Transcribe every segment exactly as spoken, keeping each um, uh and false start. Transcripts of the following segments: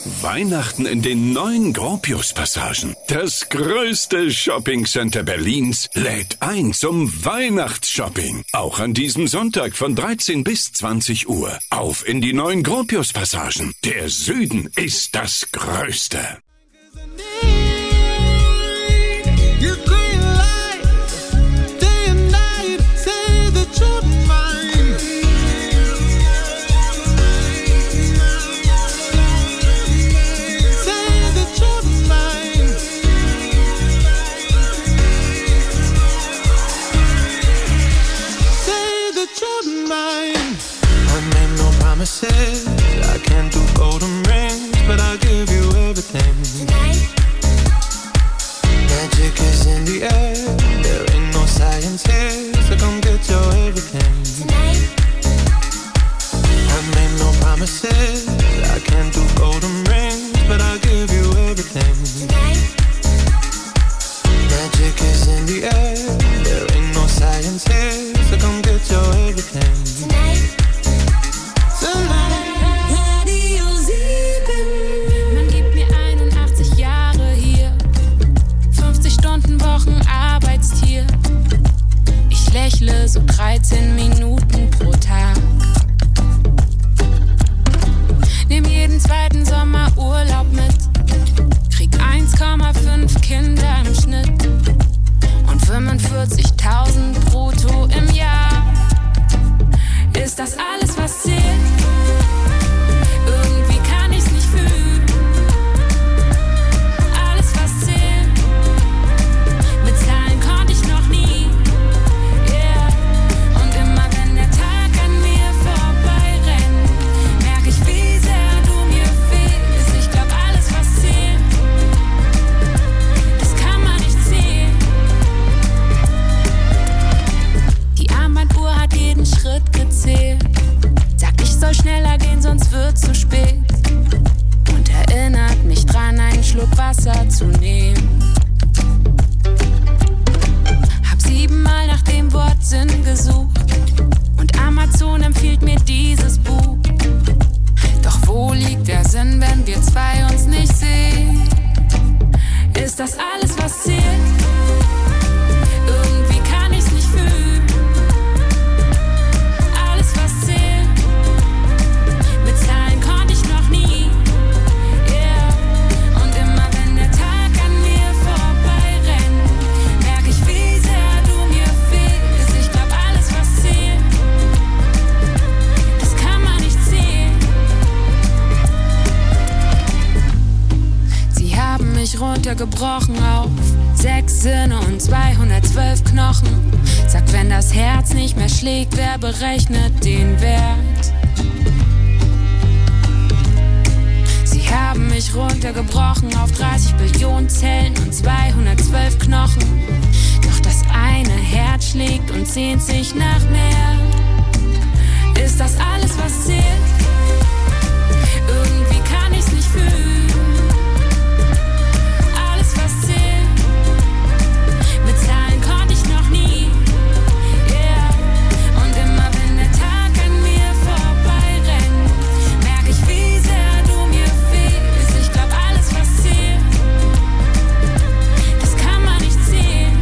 Weihnachten in den neuen Gropius-Passagen. Das größte Shoppingcenter Berlins lädt ein zum Weihnachtsshopping. Auch an diesem Sonntag von dreizehn bis zwanzig Uhr. Auf in die neuen Gropius-Passagen. Der Süden ist das Größte. I can't do golden rings, but I'll give you everything. Tonight. Magic is in the air, there ain't no science here, so come get your everything. Tonight. I made no promises, I can't do golden rings, but I'll give you everything. Tonight. Magic is in the air, there ain't no science here, so come get your everything. Tonight. Radio sieben. Man gibt mir einundachtzig Jahre hier, fünfzig Stunden Wochen Arbeitstier. Ich lächle so dreizehn Minuten pro Tag. Nehm jeden zweiten Sommer Urlaub mit, krieg eins Komma fünf Kinder im Schnitt und fünfundvierzigtausend brutto im Jahr. Ist das alles, was zählt? Irgendwie kann ich's nicht fühlen. Alles, was zählt. Mit Zahlen konnte ich noch nie. Yeah. Und immer wenn der Tag an mir vorbeirennt, merk ich, wie sehr du mir fehlst. Ich glaub, alles, was zählt, das kann man nicht zählen. Die Armbanduhr hat jeden Schritt gezählt. Sagt, ich soll schneller gehen, sonst wird's zu spät. Und erinnert mich dran, einen Schluck Wasser zu nehmen. Hab siebenmal nach dem Wort Sinn gesucht und Amazon empfiehlt mir dieses Buch. Doch wo liegt der Sinn, wenn wir zwei uns nicht sehen? Ist das alles, was zählt? Irgendwie kann ich's nicht fühlen. Alles, was zählt. Mit Zahlen konnte ich noch nie. Yeah. Und immer wenn der Tag an mir vorbeirennt, merk ich, wie sehr du mir fehlst. Ich glaub, alles, was zählt, das kann man nicht zählen. Sie haben mich runtergebrochen auf sechs Sinne und zweihundertzwölf Knochen. Sagt, wenn das Herz nicht mehr schlägt, wer berechnet den Wert? Sie haben mich runtergebrochen auf dreißig Billionen Zellen und zweihundertzwölf Knochen. Doch das eine Herz schlägt und sehnt sich nach mehr. Ist das alles, was zählt? Irgendwie kann ich's nicht fühlen. Alles, was zählt. Mit Zahlen konnte ich noch nie. Yeah. Und immer wenn der Tag an mir vorbeirennt, merk ich, wie sehr du mir fehlst. Ich glaub, alles, was zählt, das kann man nicht zählen.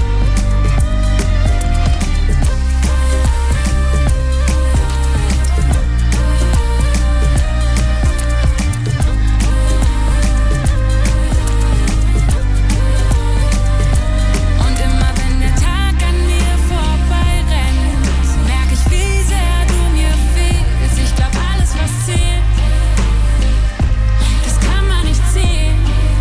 Und immer wenn der Tag an mir vorbeirennt, merk ich, wie sehr du mir fehlst. Ich glaub, alles, was zählt, das kann man nicht zählen.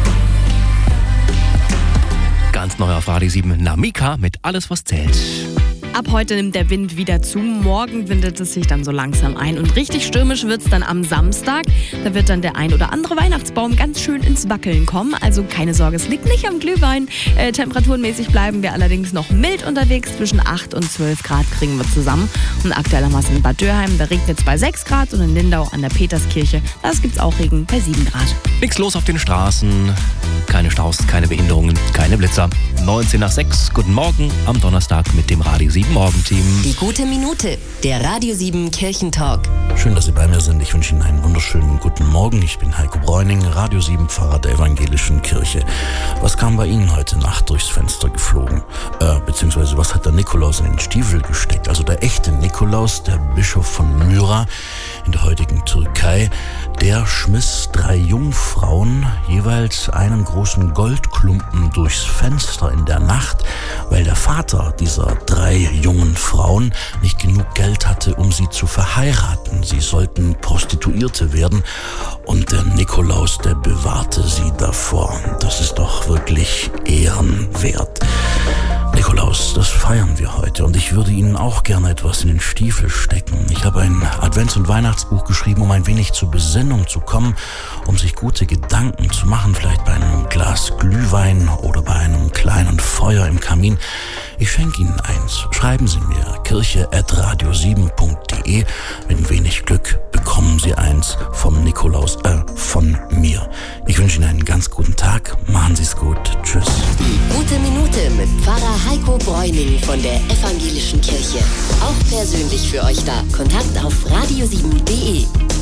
Ganz neu auf Radio sieben, Namika mit Alles, was zählt. Ab heute nimmt der Wind wieder zu. Morgen windet es sich dann so langsam ein. Und richtig stürmisch wird es dann am Samstag. Da wird dann der ein oder andere Weihnachtsbaum ganz schön ins Wackeln kommen. Also keine Sorge, es liegt nicht am Glühwein. Äh, temperaturenmäßig bleiben wir allerdings noch mild unterwegs. Zwischen acht und zwölf Grad kriegen wir zusammen. Und aktuell haben wir es in Bad Dürheim. Da regnet es bei sechs Grad. Und in Lindau an der Peterskirche, da gibt es auch Regen bei sieben Grad. Nichts los auf den Straßen. Keine Staus, keine Behinderungen, keine Blitzer. neunzehn nach sechs. Guten Morgen am Donnerstag mit dem Radio sieben. Guten Morgen, Team. Die gute Minute, der Radio sieben Kirchentalk. Schön, dass Sie bei mir sind. Ich wünsche Ihnen einen wunderschönen guten Morgen. Ich bin Heiko Bräuning, Radio sieben Pfarrer der Evangelischen Kirche. Was kam bei Ihnen heute Nacht durchs Fenster geflogen? Äh, beziehungsweise was hat der Nikolaus in den Stiefel gesteckt? Also der echte Nikolaus, der Bischof von Myra in der heutigen Türkei, der schmiss drei Jungfrauen jeweils einen großen Goldklumpen durchs Fenster in der Nacht, weil der Vater dieser drei jungen Frauen nicht genug Geld hatte, um sie zu verheiraten. Sie sollten Prostituierte werden und der Nikolaus, der bewahrte sie davor. Das ist doch wirklich ehrenwert. Nikolaus, das feiern wir heute und ich würde Ihnen auch gerne etwas in den Stiefel stecken. Ich habe ein Advents- und Weihnachtsbuch geschrieben, um ein wenig zur Besinnung zu kommen, um sich gute Gedanken zu machen, vielleicht bei einem Glas Glühwein oder bei einem kleinen Feuer im Kamin. Ich schenke Ihnen eins. Schreiben Sie mir kirche at radio sieben punkt de. Mit wenig Glück bekommen Sie eins vom Nikolaus, äh, von mir. Ich wünsche Ihnen einen ganz guten Tag. Machen Sie es gut. Tschüss. Die gute Minute mit Pfarrer Heiko Bräuning von der Evangelischen Kirche. Auch persönlich für euch da. Kontakt auf radio sieben punkt de.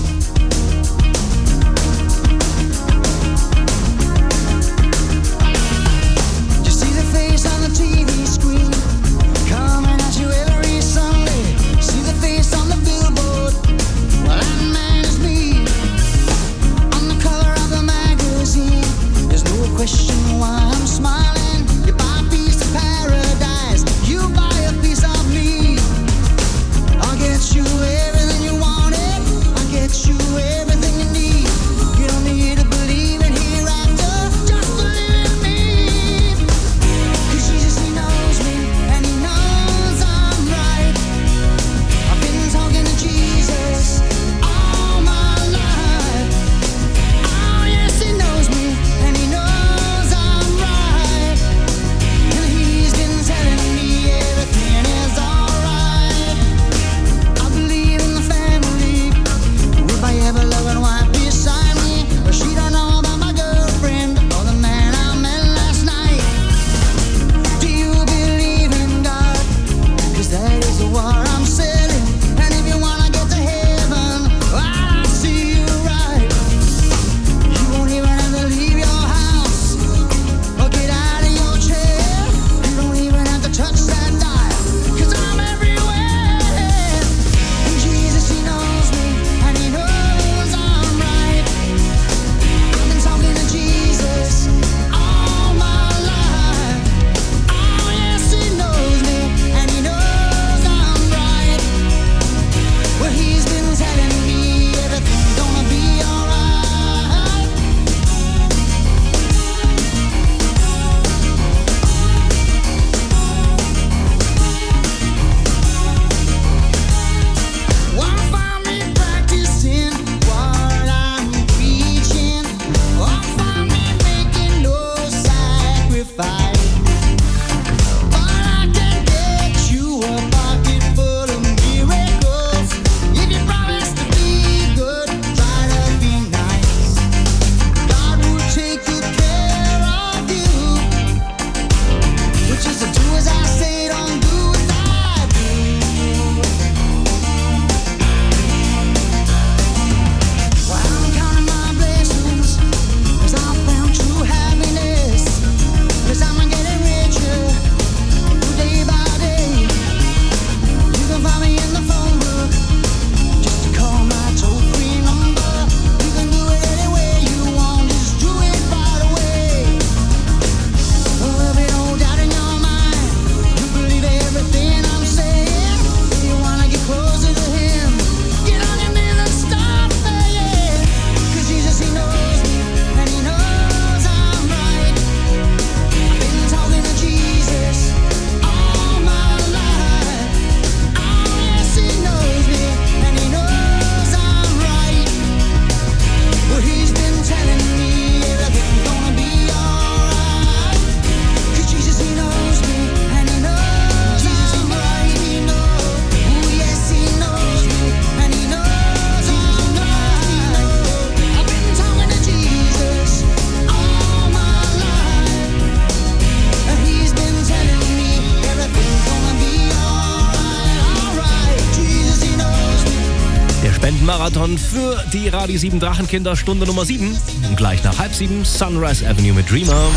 Question why I'm smiling. You buy a piece of paradise, you buy a piece of me. I'll get you everything you wanted, I'll get Marathon für die Radio sieben Drachenkinder, Stunde Nummer sieben. Und gleich nach halb sieben Sunrise Avenue mit Dreamer.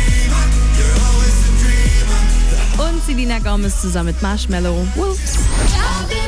Und Selena Gomez zusammen mit Marshmello. Wolves.